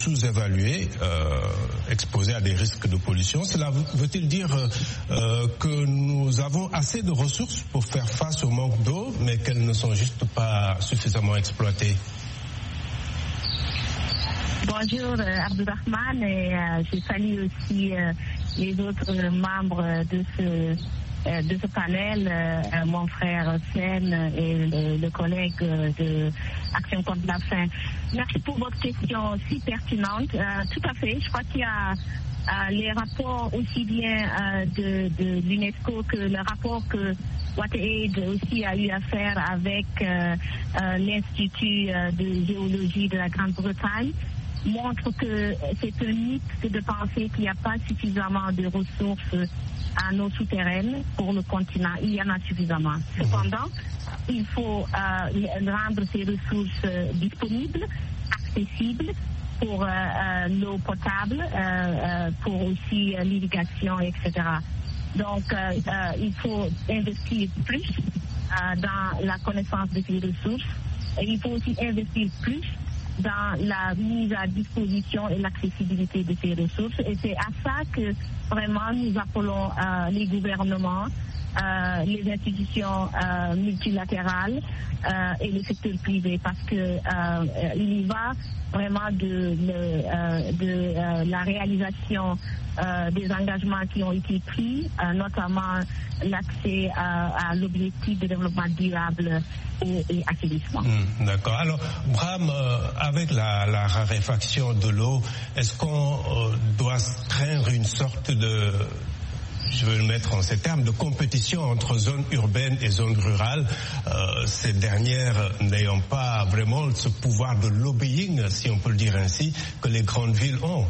sous-évalués, exposés à des risques de pollution. Cela veut-il dire que nous avons assez de ressources pour faire face au manque d'eau, mais qu'elles ne sont juste pas suffisamment exploitées? Bonjour Abdourahmane, et je salue aussi les autres membres de ce panel, mon frère Sen et le collègue de Action contre la faim. Merci pour votre question si pertinente. Tout à fait, je crois qu'il y a les rapports aussi bien de l'UNESCO que le rapport que WaterAid aussi a eu à faire avec l'Institut de géologie de la Grande-Bretagne montre que c'est un mythe de penser qu'il n'y a pas suffisamment de ressources en eau souterraine pour le continent. Il y en a suffisamment. Cependant, il faut rendre ces ressources disponibles, accessibles pour l'eau potable, pour aussi l'irrigation, etc. Donc, il faut investir plus dans la connaissance de ces ressources. Et il faut aussi investir plus dans la mise à disposition et l'accessibilité de ces ressources. Et c'est à ça que vraiment nous appelons les gouvernements, les institutions multilatérales et le secteur privé, parce que il y va vraiment de la réalisation des engagements qui ont été pris, notamment l'accès à l'objectif de développement durable et assainissement. D'accord. Alors, Bram, avec la raréfaction de l'eau, est-ce qu'on doit craindre une sorte de, je veux le mettre en ces termes, de compétition entre zones urbaines et zones rurales, ces dernières n'ayant pas vraiment ce pouvoir de lobbying, si on peut le dire ainsi, que les grandes villes ont?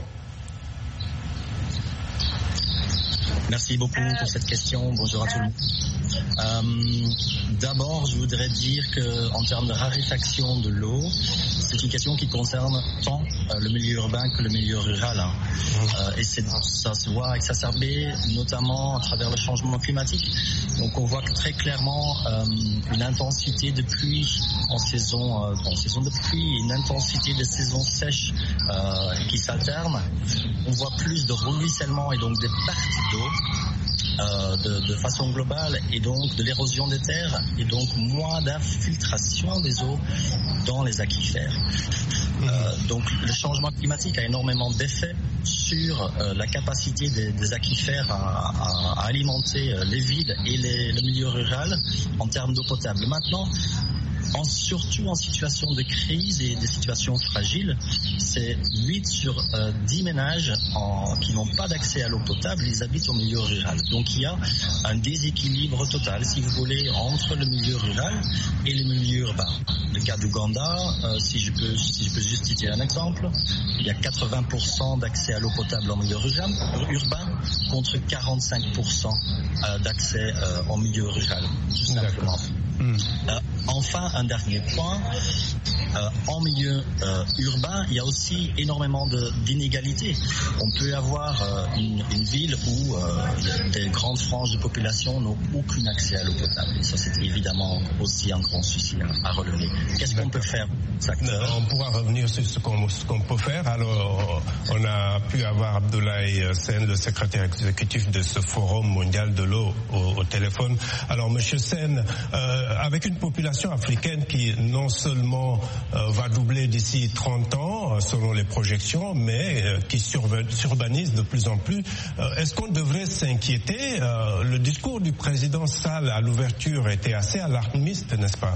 Merci beaucoup pour cette question. Bonjour à tout le monde. D'abord, je voudrais dire qu'en termes de raréfaction de l'eau, c'est une question qui concerne tant le milieu urbain que le milieu rural. Et ça se voit exacerbé, notamment à travers le changement climatique. Donc on voit très clairement une intensité de pluie en saison de pluie, une intensité de saison sèche qui s'alternent. On voit plus de ruissellement et donc des pertes d'eau. De façon globale, et donc de l'érosion des terres, et donc moins d'infiltration des eaux dans les aquifères. Donc le changement climatique a énormément d'effets sur la capacité des aquifères à alimenter les villes et le milieu rural en termes d'eau potable. Maintenant, surtout en situation de crise et des situations fragiles, c'est 8 sur 10 ménages qui n'ont pas d'accès à l'eau potable, ils habitent au milieu rural. Donc il y a un déséquilibre total, si vous voulez, entre le milieu rural et le milieu urbain. Le cas d'Ouganda, si je peux juste citer un exemple, il y a 80% d'accès à l'eau potable en milieu urbain contre 45% d'accès en milieu rural, tout simplement. Enfin, un dernier point, en milieu urbain, il y a aussi énormément d'inégalités. On peut avoir une ville où des grandes franges de population n'ont aucun accès à l'eau potable. Et ça, c'est évidemment aussi un grand souci à relever. Qu'est-ce qu'on peut faire? On pourra revenir sur ce qu'on peut faire. Alors, on a pu avoir Abdoulaye Sen, le secrétaire exécutif de ce Forum mondial de l'eau, au téléphone. Alors, Monsieur Sen, avec une population africaine qui non seulement va doubler d'ici 30 ans, selon les projections, mais qui s'urbanise de plus en plus, est-ce qu'on devrait s'inquiéter? Le discours du président Sall à l'ouverture était assez alarmiste, n'est-ce pas?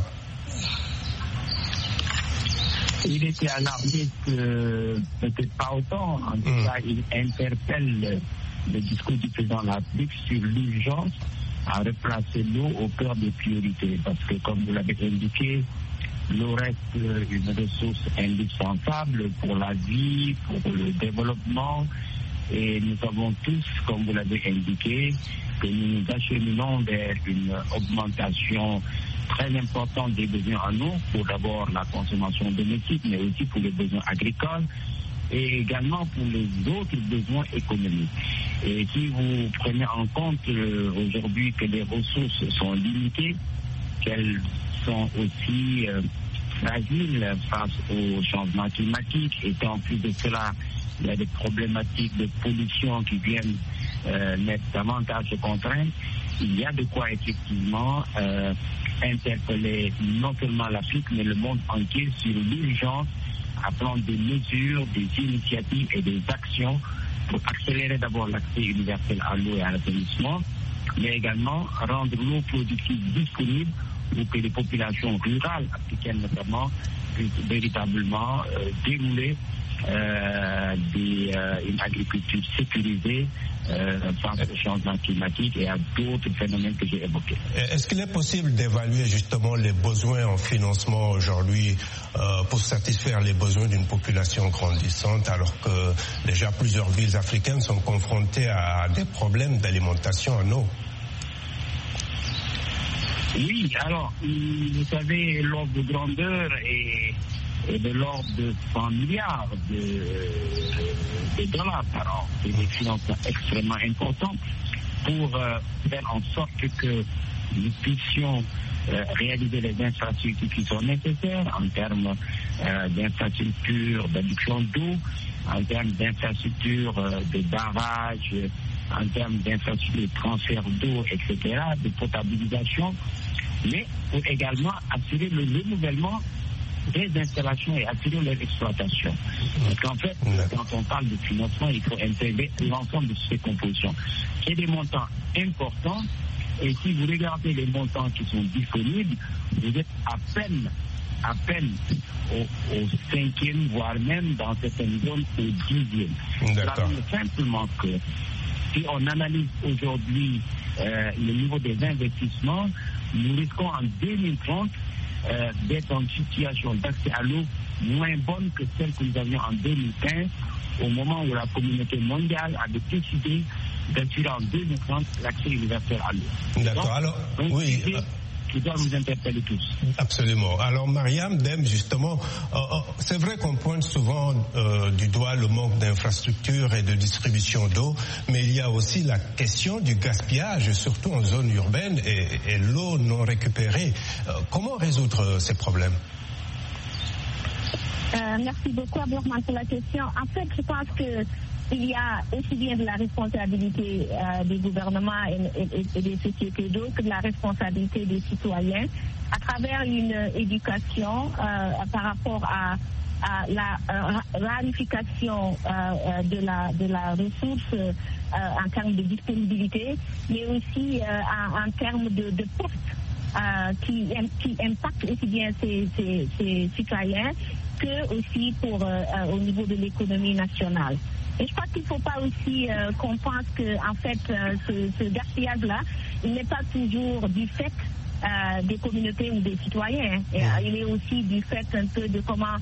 Il était alarmiste, peut-être pas autant. En tout cas, il interpelle le discours du président de la République sur l'urgence à replacer l'eau au cœur des priorités. Parce que, comme vous l'avez indiqué, l'eau reste une ressource indispensable pour la vie, pour le développement. Et nous savons tous, comme vous l'avez indiqué, que nous nous acheminons vers une augmentation très importante des besoins en eau, pour d'abord la consommation domestique, mais aussi pour les besoins agricoles et également pour les autres besoins économiques. Et si vous prenez en compte aujourd'hui que les ressources sont limitées, qu'elles sont aussi fragile face au changement climatique, et en plus de cela, il y a des problématiques de pollution qui viennent mettre davantage de contraintes. Il y a de quoi effectivement interpeller non seulement l'Afrique, mais le monde entier sur l'urgence à prendre des mesures, des initiatives et des actions pour accélérer d'abord l'accès universel à l'eau et à l'assainissement, mais également rendre l'eau productive disponible pour que les populations rurales africaines notamment puissent véritablement dérouler une agriculture sécurisée face au changement climatique et à d'autres phénomènes que j'ai évoqués. Est-ce qu'il est possible d'évaluer justement les besoins en financement aujourd'hui pour satisfaire les besoins d'une population grandissante, alors que déjà plusieurs villes africaines sont confrontées à des problèmes d'alimentation en eau? Oui, alors, vous savez, l'ordre de grandeur est de l'ordre de 100 milliards de dollars par an. C'est des financements extrêmement importants pour faire en sorte que nous puissions réaliser les infrastructures qui sont nécessaires en termes d'infrastructures d'adduction d'eau, en termes d'infrastructures de barrages, en termes d'infrastructures de transfert d'eau, etc., de potabilisation, mais pour également assurer le renouvellement des installations et assurer leur exploitation. Parce qu'en fait, quand on parle de financement, il faut intégrer l'ensemble de ces compositions. C'est des montants importants, et si vous regardez les montants qui sont disponibles, vous êtes à peine au 5e, voire même dans certaines zones au 10e. Cela veut dire simplement que si on analyse aujourd'hui le niveau des investissements, nous risquons en 2030 d'être en situation d'accès à l'eau moins bonne que celle que nous avions en 2015, au moment où la communauté mondiale avait décidé d'assurer en 2030 l'accès universel à l'eau. D'accord. Alors, oui. Qui doit nous interpeller tous. Absolument. Alors, Mariam Deme, justement, c'est vrai qu'on pointe souvent du doigt le manque d'infrastructures et de distribution d'eau, mais il y a aussi la question du gaspillage, surtout en zone urbaine, et l'eau non récupérée. Comment résoudre ces problèmes? Merci beaucoup, Abdourahmane, pour la question. En fait, je pense que il y a aussi bien de la responsabilité des gouvernements et des sociétés d'eau que de la responsabilité des citoyens à travers une éducation par rapport à la rarification de la ressource en termes de disponibilité, mais aussi en termes de postes qui impactent aussi bien ces citoyens que aussi au niveau de l'économie nationale. Et je crois qu'il ne faut pas aussi qu'on pense que, en fait, ce gaspillage-là, il n'est pas toujours du fait des communautés ou des citoyens. Et, il est aussi du fait un peu de comment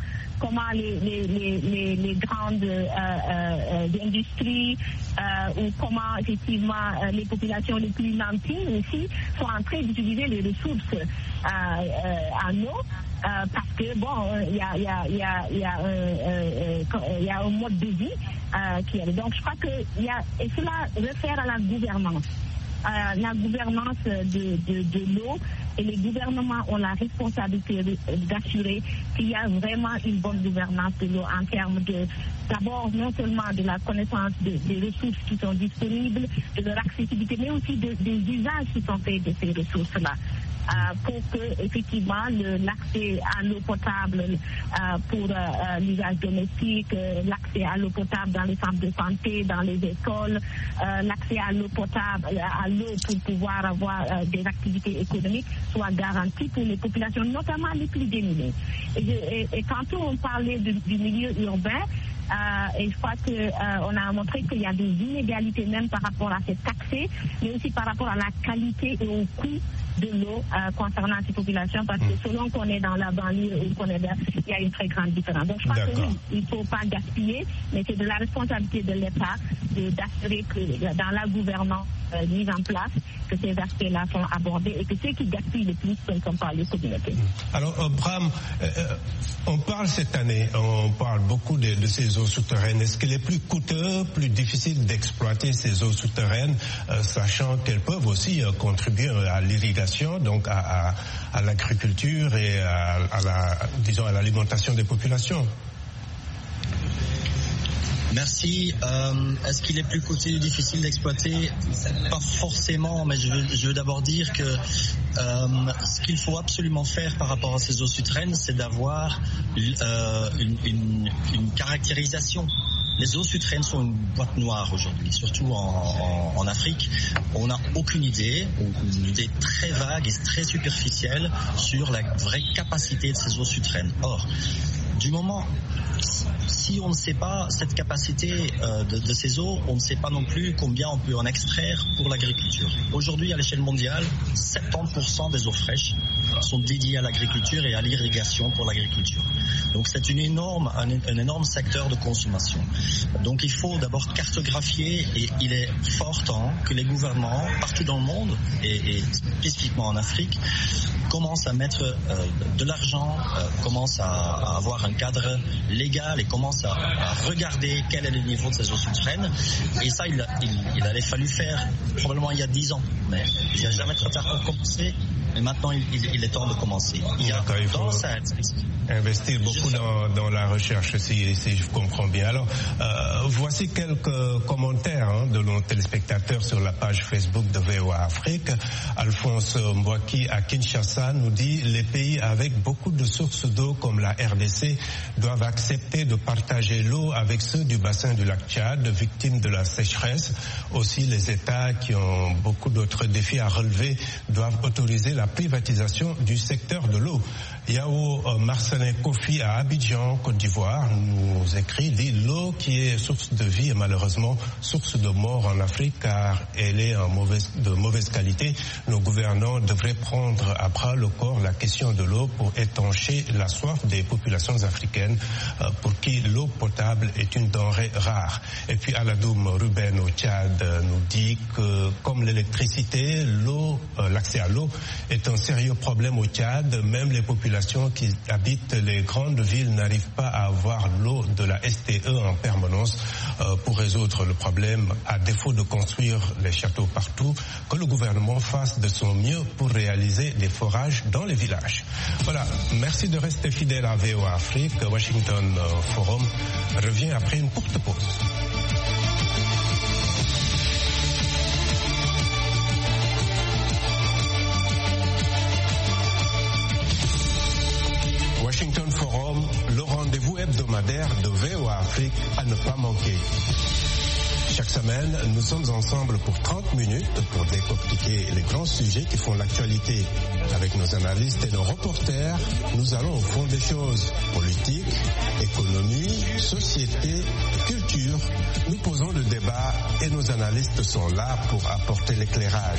les grandes industries ou comment effectivement les populations les plus nantis aussi sont en train d'utiliser les ressources en eau. Parce que bon, il y a un mode de vie qui est. Donc je crois que et cela réfère à la gouvernance. La gouvernance de l'eau, et les gouvernements ont la responsabilité d'assurer qu'il y a vraiment une bonne gouvernance de l'eau en termes d'abord non seulement de la connaissance des ressources qui sont disponibles, de leur accessibilité, mais aussi des usages qui sont faits de ces ressources-là. Pour que effectivement l'accès à l'eau potable pour l'usage domestique, l'accès à l'eau potable dans les centres de santé, dans les écoles, l'accès à l'eau potable, à l'eau pour pouvoir avoir des activités économiques soit garanti pour les populations, notamment les plus démunies. Et tantôt on parlait du milieu urbain. Et je crois qu'on a montré qu'il y a des inégalités même par rapport à cet accès, mais aussi par rapport à la qualité et au coût de l'eau concernant ces populations, parce que selon qu'on est dans la banlieue ou qu'on est là, il y a une très grande différence. Donc je crois que oui, il ne faut pas gaspiller, mais c'est de la responsabilité de l'État d'assurer que dans la gouvernance mise en place, que ces aspects-là sont abordés et que ceux qui gaspillent le plus, ce ne sont pas les communautés. Alors, Bram, on parle cette année, on parle beaucoup de ces eaux souterraines. Est-ce qu'il est plus coûteux, plus difficile d'exploiter ces eaux souterraines, sachant qu'elles peuvent aussi contribuer à l'irrigation, donc à l'agriculture et à l'alimentation des populations? Merci. Est-ce qu'il est plus coûteux ou difficile d'exploiter? Pas forcément, mais je veux d'abord dire que ce qu'il faut absolument faire par rapport à ces eaux souterraines, c'est d'avoir une caractérisation. Les eaux souterraines sont une boîte noire aujourd'hui, surtout en Afrique. On n'a aucune idée, ou une idée très vague et très superficielle sur la vraie capacité de ces eaux souterraines. Or, du moment, si on ne sait pas cette capacité de ces eaux, on ne sait pas non plus combien on peut en extraire pour l'agriculture. Aujourd'hui, à l'échelle mondiale, 70% des eaux fraîches sont dédiées à l'agriculture et à l'irrigation pour l'agriculture. Donc c'est un énorme secteur de consommation. Donc il faut d'abord cartographier, et il est fort temps que les gouvernements partout dans le monde, et spécifiquement en Afrique, commencent à mettre de l'argent, commencent à avoir un cadre légal et commencent à regarder quel est le niveau de ces eaux souterraines. Et ça, il allait fallu faire probablement il y a 10 ans. Mais il n'y a jamais trop tard pour commencer. Mais maintenant, il est temps de commencer. Il faut investir beaucoup dans la recherche, si je comprends bien. Alors, voici quelques commentaires de nos téléspectateurs sur la page Facebook de VOA Afrique. Alphonse Mbouaki à Kinshasa nous dit « Les pays avec beaucoup de sources d'eau comme la RDC doivent accepter de partager l'eau avec ceux du bassin du lac Tchad, victimes de la sécheresse. Aussi, les États qui ont beaucoup d'autres défis à relever doivent autoriser la privatisation du secteur de l'eau. » Yao Marcenet Kofi à Abidjan, Côte d'Ivoire, nous écrit, dit « L'eau qui est source de vie est malheureusement source de mort en Afrique car elle est de mauvaise qualité. Nos gouvernants devraient prendre à bras le corps la question de l'eau pour étancher la soif des populations africaines pour qui l'eau potable est une denrée rare. » Et puis Aladoum Ruben au Tchad nous dit que comme l'électricité, l'accès à l'eau est un sérieux problème au Tchad. Même les populations qui habitent les grandes villes n'arrivent pas à avoir l'eau de la STE en permanence. Pour résoudre le problème, à défaut de construire les châteaux partout, que le gouvernement fasse de son mieux pour réaliser des forages dans les villages. Voilà, merci de rester fidèle à VOA Afrique. Washington Forum revient après une courte pause. Washington Forum, le rendez-vous hebdomadaire de VOA Afrique à ne pas manquer. Chaque semaine, nous sommes ensemble pour 30 minutes pour décortiquer les grands sujets qui font l'actualité. Avec nos analystes et nos reporters, nous allons au fond des choses. Politique, économie, société, culture. Nous posons le débat et nos analystes sont là pour apporter l'éclairage.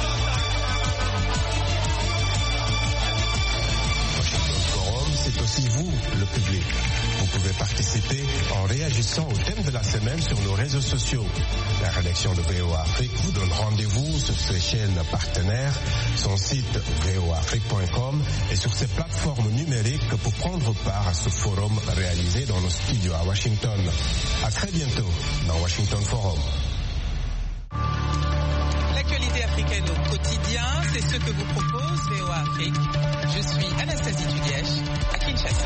C'est aussi vous, le public. Vous pouvez participer en réagissant au thème de la semaine sur nos réseaux sociaux. La rédaction de VOA Afrique vous donne rendez-vous sur ses chaînes partenaires, son site voaafrique.com et sur ses plateformes numériques pour prendre part à ce forum réalisé dans nos studios à Washington. À très bientôt dans Washington Forum. L'actualité africaine au quotidien, c'est ce que vous propose VOA Afrique. Je suis Anastasie Tudièche à Kinshasa.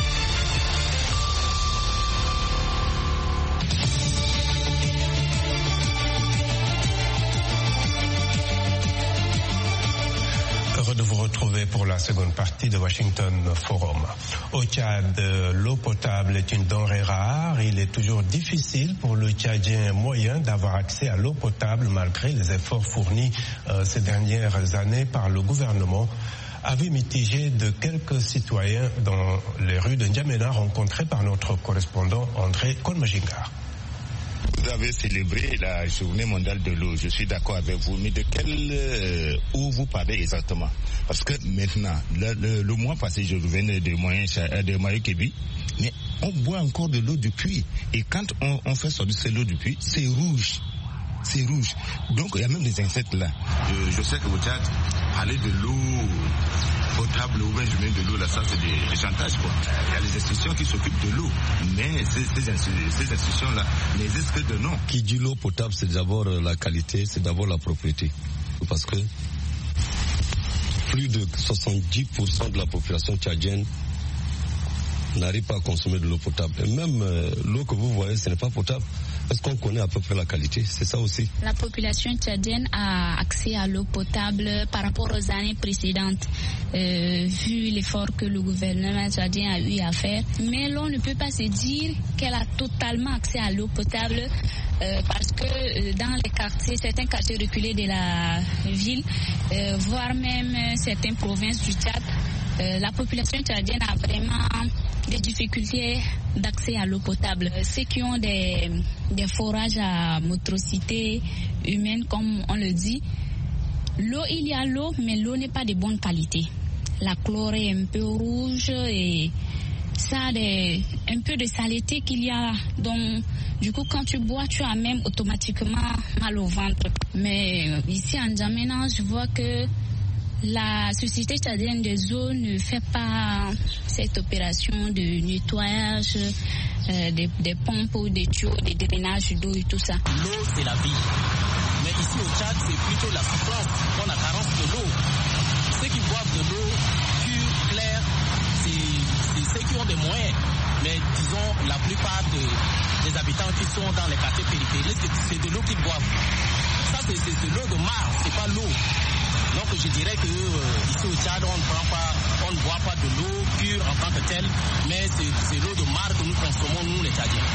Heureux de vous retrouver pour la seconde partie de Washington Forum. Au Tchad, l'eau potable est une denrée rare. Il est toujours difficile pour le Tchadien moyen d'avoir accès à l'eau potable malgré les efforts fournis ces dernières années par le gouvernement. Avis mitigé de quelques citoyens dans les rues de N'Djamena rencontrés par notre correspondant André Kolmajinga. Vous avez célébré la journée mondiale de l'eau, je suis d'accord avec vous, mais de quelle eau vous parlez exactement? Parce que maintenant, le mois passé, je revenais de Maïkébi, mais on boit encore de l'eau du puits. Et quand on fait sortir cette eau du puits, c'est rouge. c'est rouge. Donc il y a même des insectes là. Je sais que au Tchad, parler de l'eau potable ou bien je mets de l'eau là, ça c'est des chantages quoi. Il y a les institutions qui s'occupent de l'eau, mais ces institutions là n'existent que de nom. Qui dit l'eau potable, c'est d'abord la qualité, c'est d'abord la propriété. Parce que plus de 70% de la population tchadienne n'arrive pas à consommer de l'eau potable. Et même l'eau que vous voyez, ce n'est pas potable. Est-ce qu'on connaît à peu près la qualité? C'est ça aussi. La population tchadienne a accès à l'eau potable par rapport aux années précédentes, vu l'effort que le gouvernement tchadien a eu à faire. Mais l'on ne peut pas se dire qu'elle a totalement accès à l'eau potable parce que dans les quartiers, certains quartiers reculés de la ville, voire même certaines provinces du Tchad, la population tchadienne a vraiment des difficultés d'accès à l'eau potable. Ceux qui ont des forages à motricité humaine, comme on le dit, l'eau, il y a l'eau, mais l'eau n'est pas de bonne qualité. La chlore est un peu rouge et ça a un peu de saleté qu'il y a. Donc, du coup, quand tu bois, tu as même automatiquement mal au ventre. Mais ici, en N'Djamena, je vois que la Société tchadienne des eaux ne fait pas cette opération de nettoyage des pompes ou des tuyaux, des drainages d'eau et tout ça. L'eau, c'est la vie. Mais ici au Tchad, c'est plutôt la souffrance. On a carence de l'eau. Ceux qui boivent de l'eau pure, claire, c'est ceux qui ont des moyens. Mais disons, la plupart des habitants qui sont dans les quartiers périphériques, c'est de l'eau qu'ils boivent. Ça, c'est de l'eau de mare, c'est pas l'eau. Donc je dirais que ici au Tchad, on ne boit pas de l'eau pure en tant que telle, mais c'est l'eau de mare que nous consommons, nous les Tchadiens.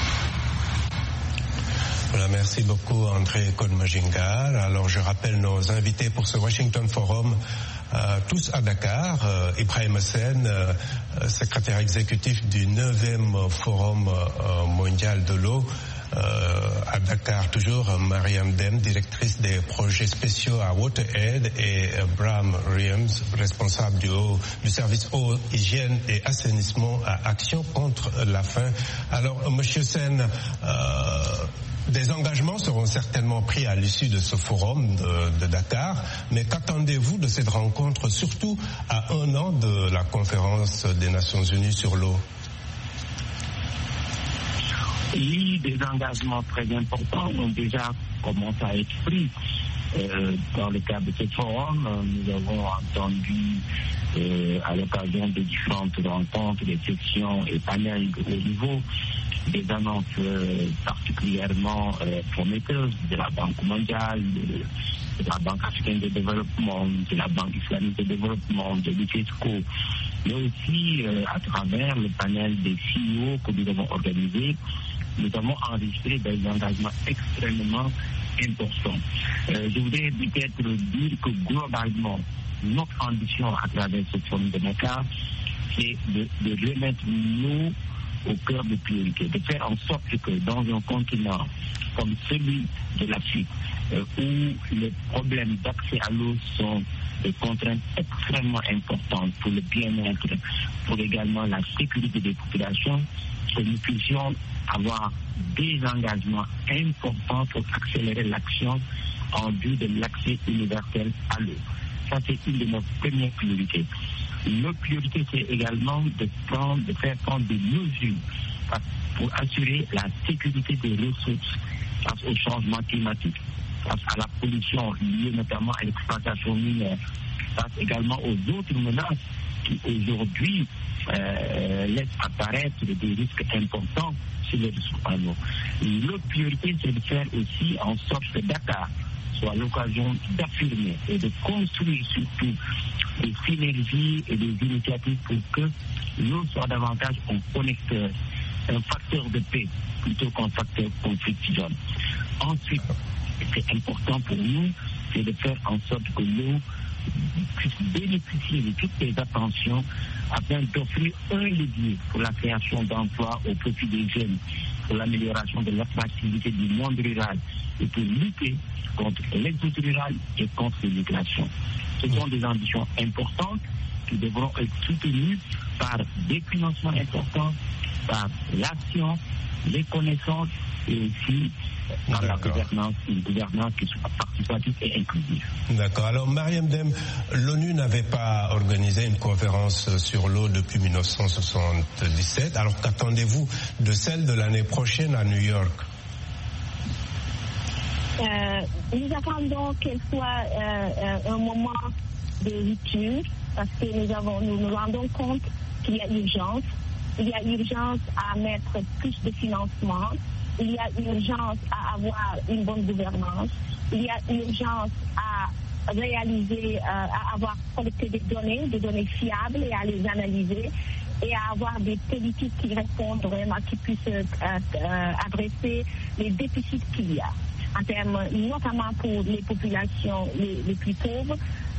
Voilà, merci beaucoup André Kodmajingar. Alors je rappelle nos invités pour ce Washington Forum, tous à Dakar. Ibrahim Sen, secrétaire exécutif du 9e Forum mondial de l'eau. À Dakar, toujours Mariam Dem, directrice des projets spéciaux à WaterAid, et Bram Riams, responsable du service eau, hygiène et assainissement à Action contre la faim. Alors, Monsieur Sen, des engagements seront certainement pris à l'issue de ce forum de Dakar, mais qu'attendez-vous de cette rencontre, surtout à 1 an de la conférence des Nations Unies sur l'eau? Oui, des engagements très importants ont déjà commencé à être pris. Dans le cadre de ce forum, nous avons entendu à l'occasion de différentes rencontres, des sections et panels de haut niveau, des annonces particulièrement prometteuses de la Banque mondiale, de la Banque africaine de développement, de la Banque islamique de développement, de l'UNESCO, mais aussi à travers le panel des CEO que nous avons organisé. Nous avons enregistré des engagements extrêmement importants. Je voudrais peut-être dire que globalement, notre ambition à travers ce forum de Dakar, c'est de remettre l'eau au cœur de priorité, de faire en sorte que dans un continent comme celui de l'Afrique, où les problèmes d'accès à l'eau sont des contraintes extrêmement importantes pour le bien-être, pour également la sécurité des populations, que nous puissions avoir des engagements importants pour accélérer l'action en vue de l'accès universel à l'eau. Ça, c'est une de nos premières priorités. L'autre priorité, c'est également de faire prendre des mesures pour assurer la sécurité des ressources face au changement climatique, face à la pollution liée notamment à l'exploitation minière, face également aux autres menaces qui aujourd'hui laissent apparaître des risques importants sur les ressources en eau. L'autre priorité, c'est de faire aussi en sorte que Dakar soit l'occasion d'affirmer et de construire surtout des synergies et des initiatives pour que l'eau soit davantage un connecteur, un facteur de paix plutôt qu'un facteur conflictuel. Ensuite, c'est important pour nous, c'est de faire en sorte que l'eau puisse bénéficier de toutes les attentions afin d'offrir un levier pour la création d'emplois au profit des jeunes, pour l'amélioration de l'attractivité du monde rural et pour lutter contre l'exode rural et contre l'immigration. Ce sont des ambitions importantes qui devront être soutenues par des financements importants, par l'action, les connaissances et aussi dans la gouvernance, une gouvernance qui soit participative et inclusive. D'accord. Alors, Mariam Deme, l'ONU n'avait pas organisé une conférence sur l'eau depuis 1977. Alors, qu'attendez-vous de celle de l'année prochaine à New York? Nous attendons qu'elle soit un moment de rupture parce que nous nous rendons compte qu'il y a urgence. Il y a urgence à mettre plus de financement. Il y a urgence à avoir une bonne gouvernance. Il y a urgence à réaliser, à avoir collecté des données fiables et à les analyser et à avoir des politiques qui répondent vraiment, qui puissent adresser les déficits qu'il y a, en termes, notamment pour les populations les plus pauvres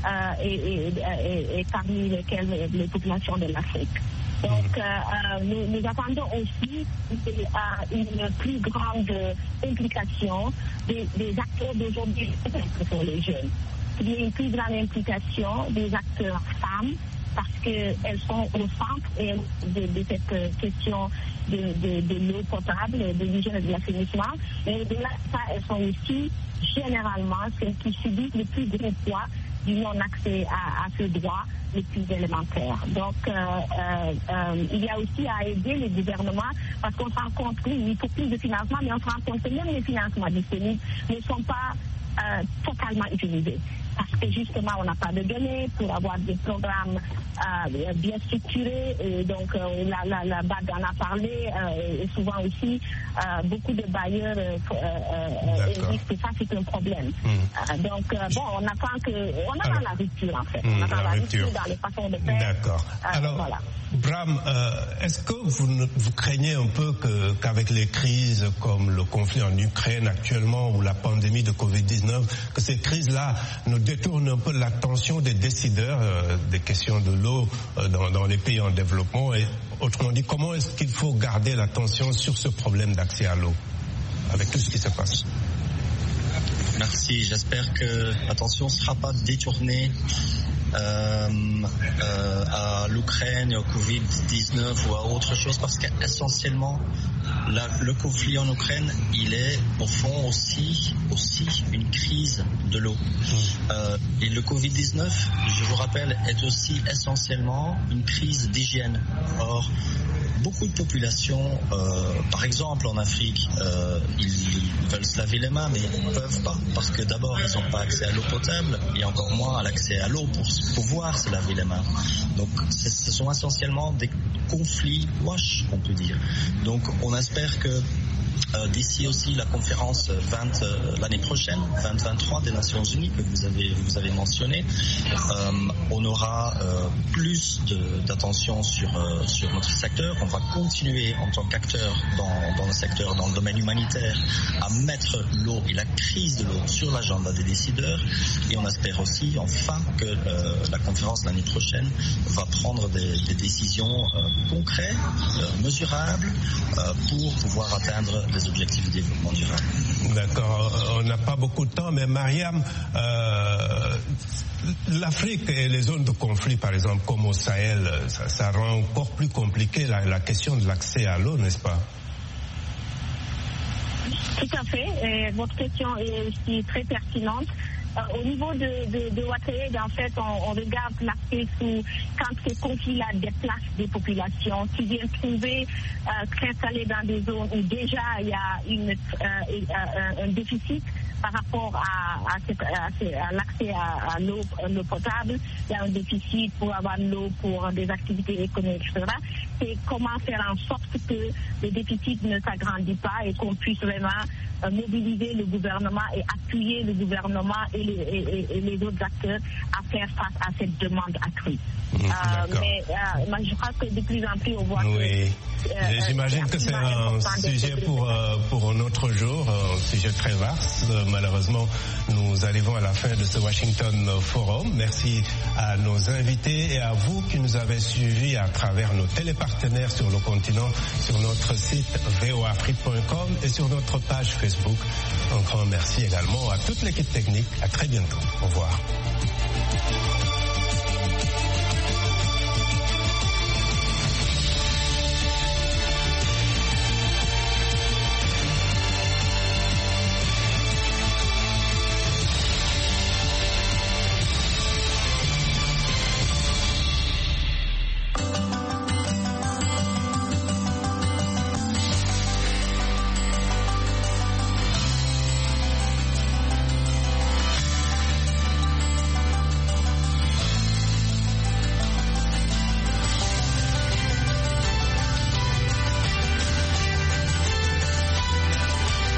et parmi lesquelles les populations de l'Afrique. Donc, nous attendons aussi une plus grande implication des acteurs d'aujourd'hui pour les jeunes. Il y a une plus grande implication des acteurs femmes parce qu'elles sont au centre de cette question de l'eau potable, de l'hygiène et de l'assainissement. Mais au-delà de ça, elles sont aussi généralement celles qui subissent le plus gros poids du non-accès à ce droit le plus élémentaire. Donc, il y a aussi à aider les gouvernements parce qu'on se rend compte qu'il faut plus de financement, mais on se rend compte que même les financements disponibles ne sont pas totalement utilisés. Parce que justement, on n'a pas de données pour avoir des programmes bien structurés. Et donc, la BAD en a parlé. Et souvent aussi, beaucoup de bailleurs disent que ça, c'est un problème. Donc, on attend on attend la rupture, en fait. On attend la rupture dans les façons de faire. D'accord. Alors, voilà. Bram, est-ce que vous craignez un peu qu'avec les crises comme le conflit en Ukraine actuellement ou la pandémie de Covid-19, que ces crises-là nous détournent un peu l'attention des décideurs des questions de l'eau dans les pays en développement? Et autrement dit, comment est-ce qu'il faut garder l'attention sur ce problème d'accès à l'eau avec tout ce qui se passe? Merci. J'espère que l'attention ne sera pas détournée à l'Ukraine, au Covid-19 ou à autre chose, parce qu'essentiellement le conflit en Ukraine, il est au fond aussi une crise de l'eau. Et le Covid-19, je vous rappelle, est aussi essentiellement une crise d'hygiène. Or, beaucoup de populations, par exemple en Afrique, ils veulent se laver les mains, mais ils ne peuvent pas, parce que d'abord, ils n'ont pas accès à l'eau potable, et encore moins à l'accès à l'eau pour pouvoir se laver les mains. Donc, ce sont essentiellement des conflits wash, on peut dire. Donc, on espère que d'ici aussi la conférence l'année prochaine, 2023 des Nations Unies que vous avez mentionné, on aura plus d'attention sur notre secteur. On va continuer en tant qu'acteur dans le secteur, dans le domaine humanitaire, à mettre l'eau et la crise de l'eau sur l'agenda des décideurs. Et on espère aussi enfin que la conférence l'année prochaine va prendre des décisions concrètes, mesurables, pour pouvoir atteindre les objectifs de développement durable. D'accord, on n'a pas beaucoup de temps, mais Mariam, l'Afrique et les zones de conflit, par exemple, comme au Sahel, ça rend encore plus compliqué la question de l'accès à l'eau, n'est-ce pas? Tout à fait. Votre question est aussi très pertinente. Au niveau de WATAID, en fait, on regarde l'aspect quand ces conflits-là déplacent des populations qui viennent s'installer dans des zones où déjà il y a un déficit par rapport à l'accès à l'eau potable. Il y a un déficit pour avoir de l'eau pour des activités économiques, etc. C'est comment faire en sorte que le déficit ne s'agrandit pas et qu'on puisse vraiment mobiliser le gouvernement et appuyer le gouvernement et les autres acteurs à faire face à cette demande accrue. Mais je crois que de plus en plus on voit que... J'imagine que c'est un sujet pour un autre jour, un sujet très vaste. Malheureusement, nous arrivons à la fin de ce Washington Forum. Merci à nos invités et à vous qui nous avez suivis à travers nos télépartenaires sur le continent, sur notre site voafrique.com et sur notre page Facebook. Un grand merci également à toute l'équipe technique. À très bientôt. Au revoir.